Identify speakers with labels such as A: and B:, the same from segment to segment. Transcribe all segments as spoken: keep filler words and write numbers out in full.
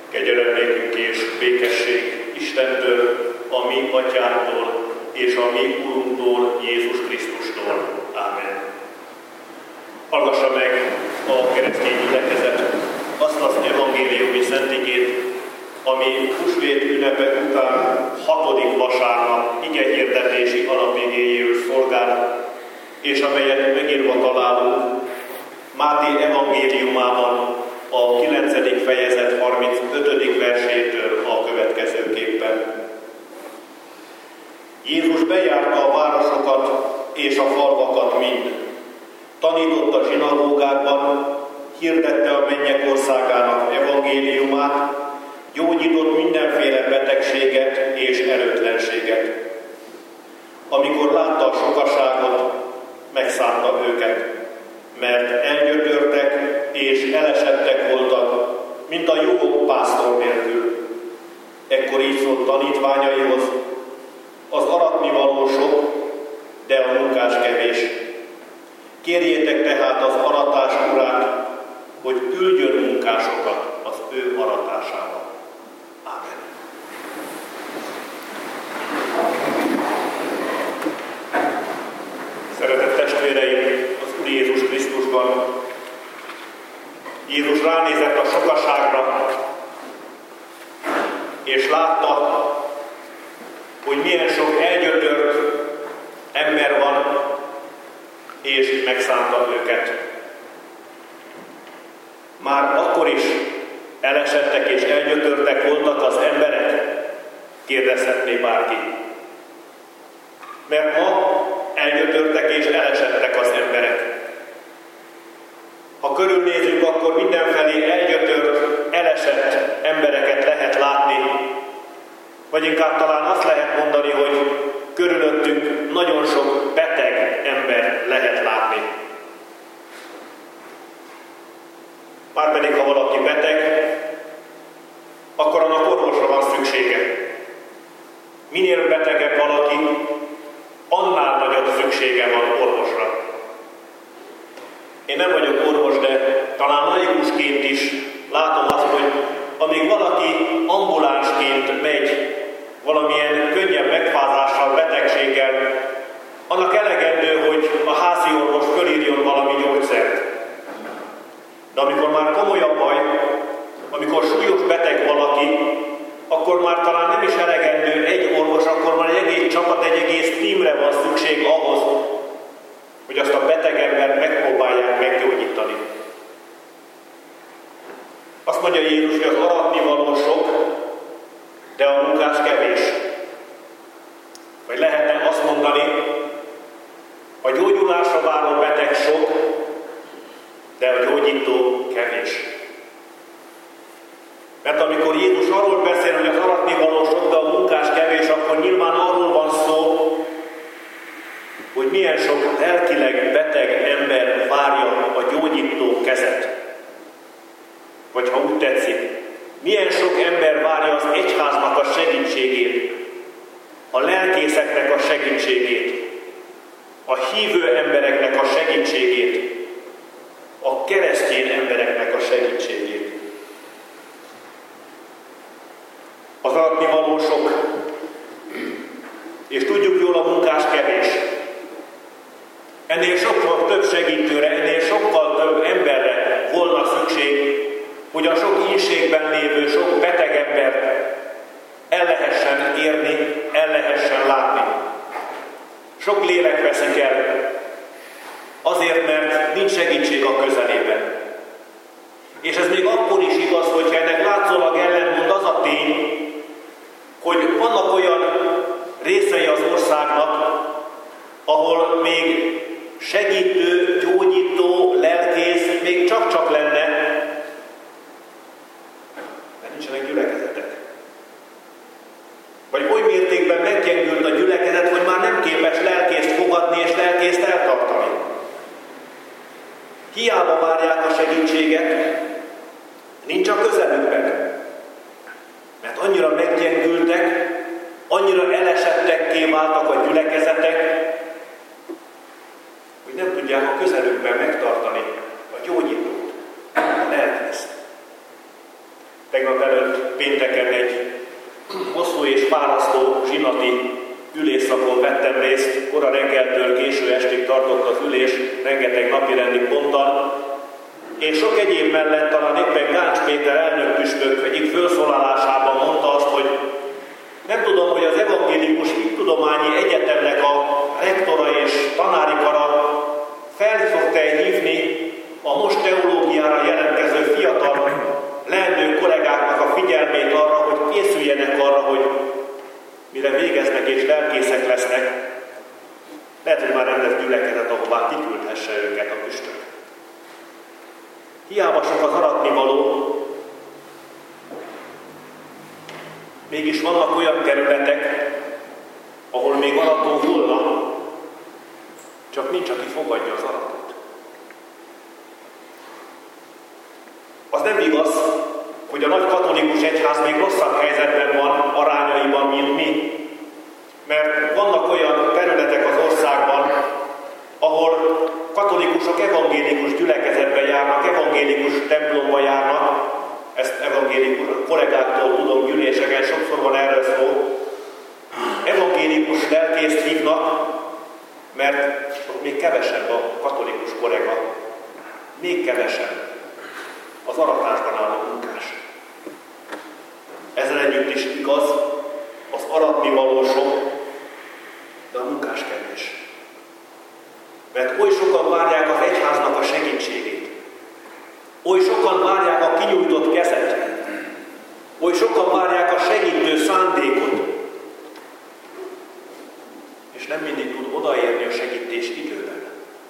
A: Kegyelem nékünk és békesség Istentől, a mi Atyánktól és a mi Urunktól, Jézus Krisztustól. Ámen. Hallgassa meg a keresztény gyülekezet azt az evangéliumi szentigét, ami húsvét ünnepe után hatodik vasárnap igehirdetési alapigéjéül szolgál, és amelyet megírva találunk Máté evangéliumában a kilencedik fejezet harmincötödik versétől a következőképpen. Jézus bejárta a városokat és a falvakat mind. Tanította a zsinagógákban, hirdette a mennyek országának evangéliumát, gyógyított mindenféle betegséget és erőtlenséget. Amikor látta a sokaságot, megszánta őket, mert elgyötörtek és elesettek voltak, mint a juhok pásztor nélkül. Ekkor így szólt tanítványaihoz: az aratnivaló sok, de a munkás kevés. Kérjétek tehát az aratás urát, hogy küldjön munkásokat az ő aratásába. Ámen. Szeretett testvéreim az Úr Jézus Krisztusban, Jézus ránézett a sokaságra, és látta, hogy milyen sok elgyötört ember van, és megszánta őket. Már akkor is elesettek és elgyötörtek voltak az emberek, kérdezhetné bárki. Mert ma elgyötörtek és elesettek az emberek. Ha körülnézünk, akkor mindenfelé elgyötört, elesett embereket lehet látni, vagy inkább talán azt lehet mondani, hogy körülöttünk nagyon sok beteg ember lehet látni. Márpedig, ha valaki beteg, akkor annak orvosra van szüksége. Minél betegebb valaki, annál nagyobb szüksége van orvosra. Én nem vagyok orvos, de talán laikusként is látom azt, hogy amíg valaki ambulánsként megy valamilyen könnyebb megfázással, betegséggel, annak elegendő, hogy a házi orvos fölírjon valami gyógyszert. De amikor már komolyabb baj, amikor súlyos beteg valaki, akkor már talán nem is elegendő egy orvos, akkor már egy egész csapat, egy egész tímre van szükség ahhoz, hogy azt a beteg embert megpróbálják meggyógyítani. Azt mondja Jézus, hogy az aratnivaló sok, de a munkás kevés. Vagy lehetne azt mondani, a gyógyulásra váró beteg sok, de a gyógyító kevés. Mert amikor Jézus arról beszél, hogy az aratnivaló sok, de a munkás kevés, akkor nyilván arról van szó, hogy milyen sok lelkileg beteg ember várja a gyógyító kezet. Vagy ha úgy tetszik, milyen sok ember várja az egyháznak a segítségét, a lelkészeknek a segítségét, a hívő embereknek a segítségét, a keresztény embereknek a segítségét. Az aratnivaló sok, és tudjuk jól, a munkás kevés. Ennél sokkal több segítőre, ennél sokkal több emberre volna szükség, hogy a sok ínségben lévő, sok beteg embert el lehessen érni, el lehessen látni. Sok lélek veszik el, azért, mert nincs segítség a közelében. És ez még akkor is igaz, hogyha ennek látszólag ellentmond az a tény, hogy vannak olyan részei az országnak, ahol még segítő, gyógyító, lelkész még csak-csak lenne, de nincsenek gyülekezetek. Vagy oly mértékben meggyengült a gyülekezet, hogy már nem képes lelkészt fogadni és lelkészt eltartani. Hiába várják a segítséget, nincs a közelükben. Mert annyira meggyengültek, annyira elesettekké váltak a gyülekezetek, hogy nem tudják a közelükben megtartani a gyógyítót, a lelkészt. Tegnap előtt pénteken egy hosszú és fárasztó zsinati ülésszakon vettem részt, kora reggeltől késő estig tartott az ülés, rengeteg napirendi ponttal, és sok egyéb mellett talán éppen Gáncs Péter elnökpüspök egyik felszólalásában mondta azt, hogy nem tudom, hogy az Evangélikus Hittudományi Egyetemnek a rektora és tanári kara fel fog-e hívni a most teológiára jelentkező fiatal leendő kollégáknak a figyelmét arra, hogy készüljenek arra, hogy mire végeznek és lelkészek lesznek, lehet, hogy már rendez gyülekezet, ahová kiküldhesse őket a püspök. Hiába sok az aratnivaló, mégis vannak olyan területek, ahol még arató volna, csak nincs, aki fogadja az aratot. Az nem igaz, hogy a nagy katolikus egyház még rosszabb helyzetben van arányaiban, mint mi. Mert vannak olyan területek az országban, ahol katolikusok evangélikus gyülekezetben járnak, evangélikus templomba járnak, ezt evangélikus kollégáktól tudom gyűléseken, sokszor van erről szó, evangélikus lelkészt hívnak, mert ott még kevesebb a katolikus kollega, még kevesebb az aratásban álló munkás. Ezzel együtt is igaz, az aratnivaló sok, de a munkás kevés. Mert oly sokan várják az egyháznak a segítségét, oly sokan várják a kinyújtott kezet, oly sokan várják a segítő szándékot, és nem mindig tud odaérni a segítés időben.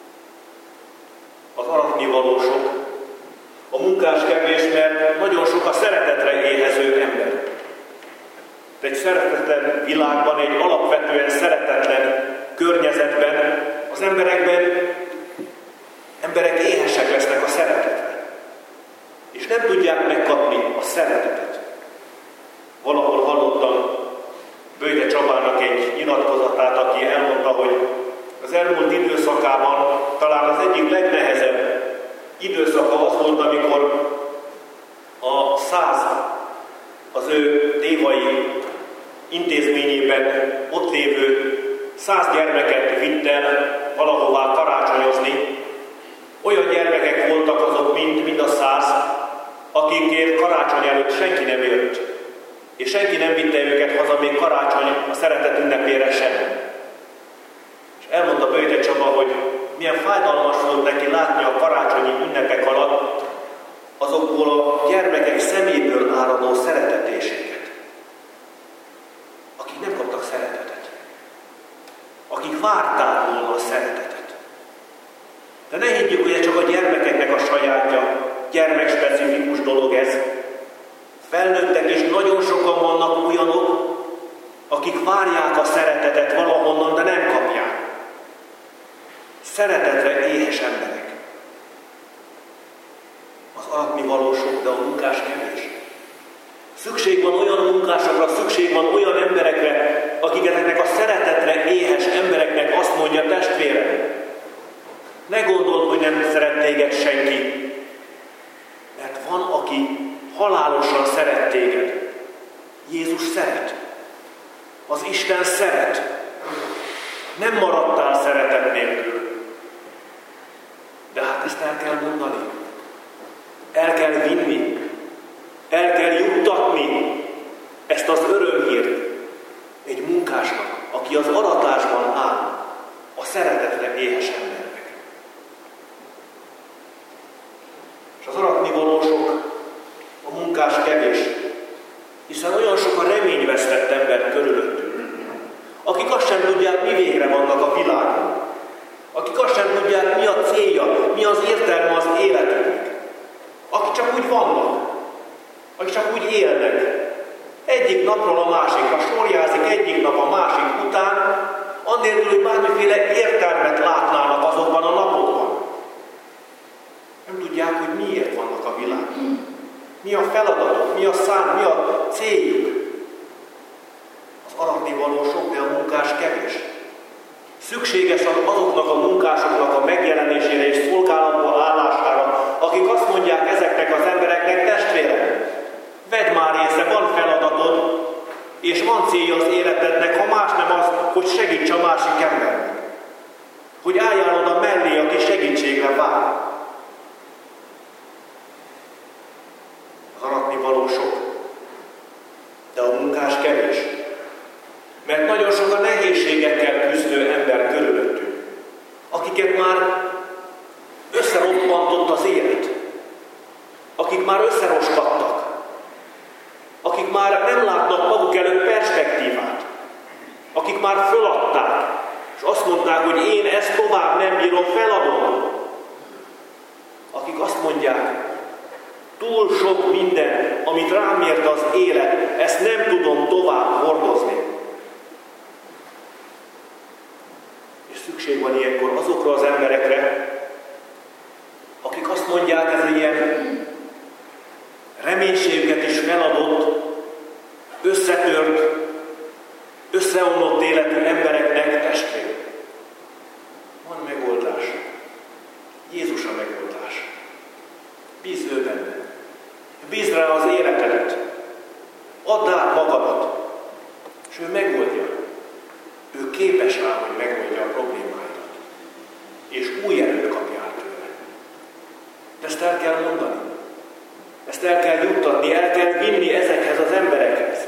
A: Az aratnivaló sok, a munkás kevés, mert nagyon sok a szeretetre éhező ember. De egy szeretetlen világban, egy alapvetően szeretetlen környezetben az emberekben, emberek éhesek lesznek a szeretetre. És nem tudják megkapni a szeretetet. Valahol hallottam Böjde Csabának egy nyilatkozatát, aki elmondta, hogy az elmúlt időszakában talán az egyik legnehezebb időszaka az volt, amikor a száz az ő tévai intézményében ott lévő száz gyermeket vitt el valahová karácsonyozni. Olyan gyermekek voltak azok mind, mind a száz, akikért karácsony előtt senki nem jött, és senki nem vitte őket haza még karácsony a szeretet ünnepére sem. És elmondta Böjde Csaba, hogy milyen fájdalmas volt neki látni a karácsonyi ünnepek alatt azokból a gyermekek szeméből áradó szeretetéséget, akik nem kaptak szeretetet, akik várták volna a szeretetet. De ne higgyük, hogy ez csak a gyermekeknek a sajátja, gyermekspecifikus dolog ez. Felnőttek is nagyon sokan vannak olyanok, akik várják a szeretetet valahonnan, de nem kapják. Szeretetre éhes emberek. Az aratnivaló sok, de a munkás kevés. Szükség van olyan munkásokra, szükség van olyan emberekre, akik ezeknek a szeretetre éhes embereknek azt mondja: testvérem, ne gondold, hogy nem szeret téged senki, mert van, aki halálosan szeret téged. Jézus szeret. Az Isten szeret. Nem maradtál szeretet nélkül. De hát ezt el kell mondani. El kell vinni. El kell juttatni ezt az örömhírt egy munkásnak, aki az aratásban áll, a szeretetre éhes embernek. És az aratnivaló sok, a munkás kevés, hiszen olyan sok a reményvesztett ember körülöttünk, akik azt sem tudják, mi végre vannak a világon, akik azt sem tudják, mi a célja, mi az értelme az életüknek, akik csak úgy vannak, akik csak úgy élnek, egyik napról a másikra sorjázik, egyik nap a másik után, annélkül, hogy bármiféle értelmet látnának azokban a napokban. Nem tudják, hogy miért vannak a világon. Mi a feladatok, mi a szám, mi a céljuk. Az aratnivaló sok, de a munkás kevés. Szükséges azoknak a munkásoknak a megjelenésére és szolgálatba állására, akik azt mondják ezeknek az embereknek: testvérem, vedd van célja az életednek, ha más nem az, hogy segíts a másik embernek. Hogy álljál oda mellé, aki segítségre vár. Az aratnivaló sok, de a munkás kevés. Mert nagyon sok a nehézségekkel küzdő ember körülöttünk, akiket már összeroppantott az élet, akik már összeroskadtak, akik már nem látnak maguk előtt perspektívát, akik már föladták, és azt mondták, hogy én ezt tovább nem bírom, feladom. Akik azt mondják, túl sok minden, amit rám ért az élet, ezt nem tudom tovább hordozni. És szükség van ilyenkor azokra az emberekre, akik azt mondják, ez egy ilyen reménységüket is feladott, összetört, összeomlott életű embereknek, testvér. Van megoldás. Jézus a megoldás. Bízz ő benne. Bízd rá az életedet. Add át magadat. És ő megoldja. Ő képes rá, hogy megoldja a problémáidat. És új erőt kapjál tőle. De ezt el kell mondani. Ezt el kell juttatni, el kell vinni ezekhez az emberekhez.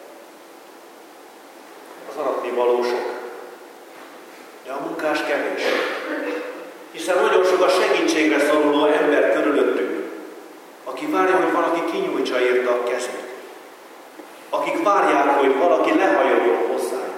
A: Az aratnivaló sok, de a munkás kevés. Hiszen nagyon sok a segítségre szoruló ember körülöttünk, aki várja, hogy valaki kinyújtsa érte a kezét. Akik várják, hogy valaki lehajoljon hozzájuk.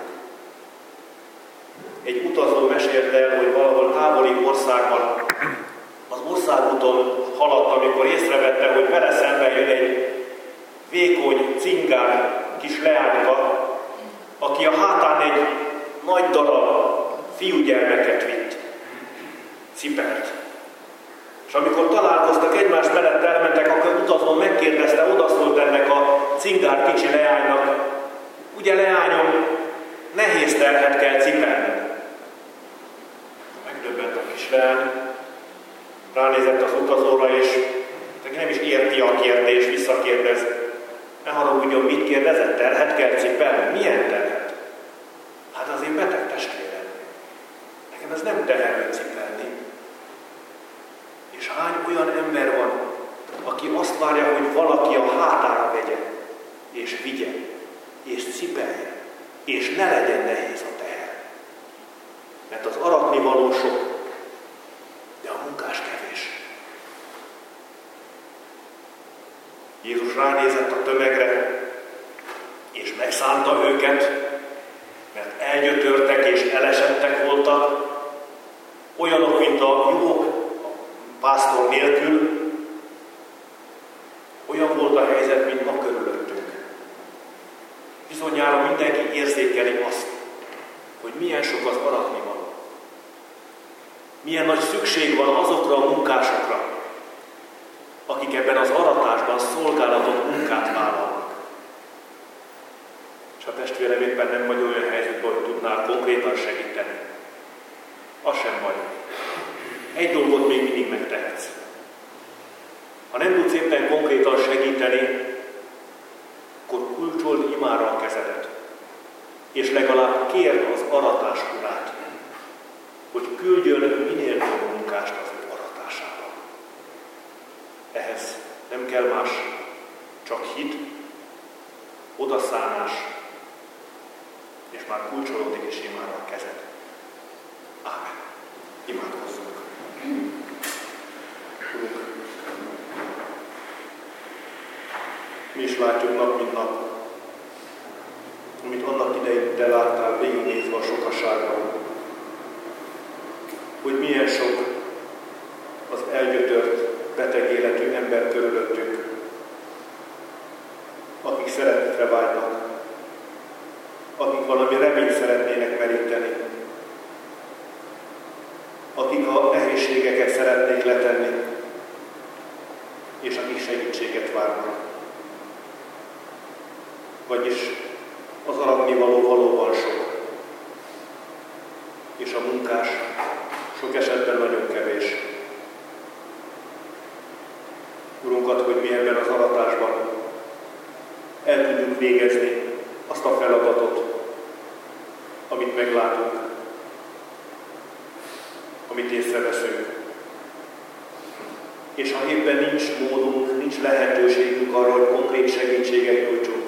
A: Egy utazó mesélte el, hogy valahol távoli országban az országúton haladt, amikor észrevette, hogy vele szemben jön egy vékony, cingár kis leányka, aki a hátán egy nagy darab fiúgyermeket vitt, cipelt. És amikor találkoztak, egymás mellett elmentek, akkor utazó megkérdezte, odaszólt ennek a cingár kicsi leánynak, ugye leányom, nehéz terhet kell cipelni. Megdöbbent a kis leány, ránézett az utazóra, és nem is érti a kérdést, visszakérdez. Ne haragudjon, mit kérdezett? Terhet kell cipelni? Milyen terhet? Hát az én beteg testvérem. Nekem ez nem terhet cipelni. És hány olyan ember van, aki azt várja, hogy valaki a hátára vegye, és vigye, és cipelje, és ne legyen nehéz a teher. Mert az aratnivaló sok, de a munkás kevés. Jézus ránézett a tömegre, és megszánta őket, mert elgyötörtek és elesettek voltak, olyanok, mint a juhok pásztor nélkül. Olyan volt a helyzet, mint ma körülöttünk. Bizonyára mindenki érzékeli azt, hogy milyen sok az aratnivaló. Milyen nagy szükség van azokra a munkásokra, akik ebben az aratásban szolgálatot, munkát vállalnak. És a testvérem éppen nem vagy olyan helyzetben, hogy tudnál konkrétan segíteni. Az sem baj. Egy dolgot még mindig megtehetsz. Ha nem tudsz éppen konkrétan segíteni, akkor kulcsold imára a kezedet, és legalább kérd az aratás urát, hogy küldjön minél több munkást az ő aratásába. Ehhez nem kell más, csak hit, odaszánás, és már kulcsolódik is imára a kezed. Ámen. Imádkozzunk. Urunk, mi is látjuk nap, mint nap, amit annak idején te láttál végignézve a sokaságban, hogy milyen sok az elgyötört, beteg életű ember körülöttünk, akik szeretetre vágynak, akik valami reményt szeretnének meríteni, akik a nehézségeket szeretnék letenni, és akik segítséget várnak. Vagyis az aratnivaló valóban sok, és a munkás sok esetben nagyon kevés. Urunkat, hogy mi ebben az aratásban el tudjuk végezni azt a a feladatot, amit meglátunk, amit észreveszünk. És ha éppen nincs módunk, nincs lehetőségünk arra, hogy konkrét segítséget nyújtsunk,